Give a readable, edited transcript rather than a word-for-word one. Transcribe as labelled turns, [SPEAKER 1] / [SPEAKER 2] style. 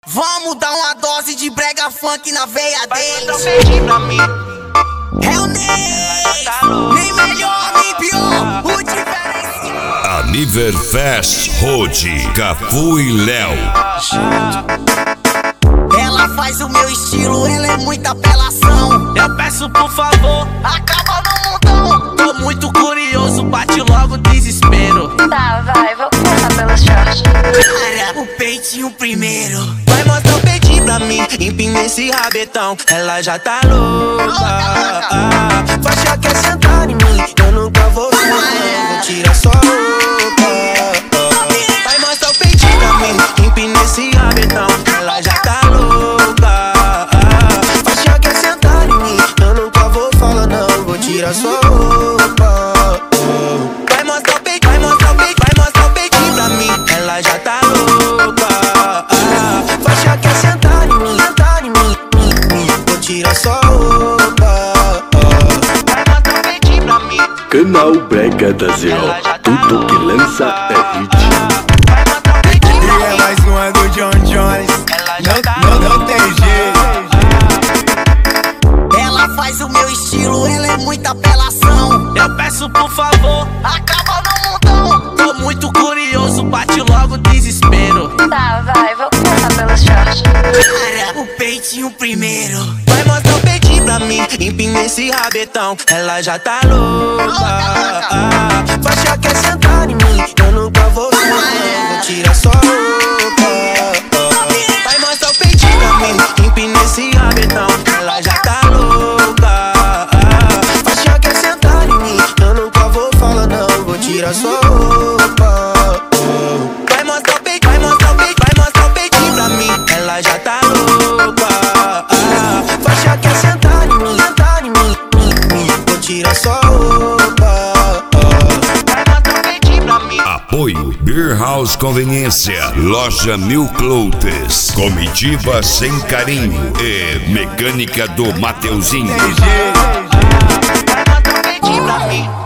[SPEAKER 1] Vamos dar uma dose de brega funk na veia deles. É o Ney, nem melhor nem pior, o diferencial.
[SPEAKER 2] Aniverfest Road, Cafu e Léo.
[SPEAKER 1] Ela faz o meu estilo, ela é muita apelação.
[SPEAKER 3] Eu peço por favor,
[SPEAKER 1] acaba no mundão.
[SPEAKER 3] tô muito curioso, bate logo o desespero.
[SPEAKER 4] Tá, vai, vou começar pelos shorts.
[SPEAKER 1] Cara, o peitinho primeiro.
[SPEAKER 3] Vai mostrar o peitinho pra mim, empina esse rabetão. Ela já tá louca. Faixa quer sentar em mim, eu nunca vou tira só roupa. Vai mostrar o peitinho pra mim, empina esse rabetão. Ela já tá louca. Faixa quer sentar em mim, eu nunca vou falar não, vou tirar sua roupa. Vai mostrar o peitinho, vai mostrar o peitinho, vai mostrar o peitinho pra mim. Ela já tá louca. Faixa quer sentar em mim, vou tirar sua roupa. Vai mostrar o peitinho pra mim.
[SPEAKER 5] Canal Brega da Zero, tudo que lança é hit.
[SPEAKER 3] Vai mostrar o peitinho pra
[SPEAKER 6] E é
[SPEAKER 3] mim.
[SPEAKER 6] mais uma do John Jones. Não tem jeito.
[SPEAKER 1] Ela faz o meu estilo, ela é muita apelação.
[SPEAKER 3] Eu peço por favor,
[SPEAKER 1] Acaba no mundão.
[SPEAKER 3] tô muito curioso, bate logo o desespero.
[SPEAKER 4] Tá, vai, vou começar pelos shorts.
[SPEAKER 1] Cara, o peitinho primeiro.
[SPEAKER 3] Vai mostrar o peitinho pra mim, empina esse rabetão. Ela já tá louca. Faixa quer sentar em mim, eu nunca vou tira sua roupa. Vai mostrar o peitinho pra mim, empina esse rabetão. Ela já tá louca. Faixa quer sentar em mim, eu nunca vou falar não, vou tirar sua roupa. Vai mostrar o peitinho, vai mostrar o peitinho, vai mostrar o peitinho pra mim. Ela já tá louca. Faixa quer sentar em mim, vou tirar sua roupa. Vai mostrar o peitinho pra mim.
[SPEAKER 2] Apoio Beer House Conveniência, Loja Mil Cloutes, Comitiva Sem Carinho e Mecânica do Mateuzinho.
[SPEAKER 6] Tem jeito.
[SPEAKER 3] Vai mostrar o peitinho pra mim.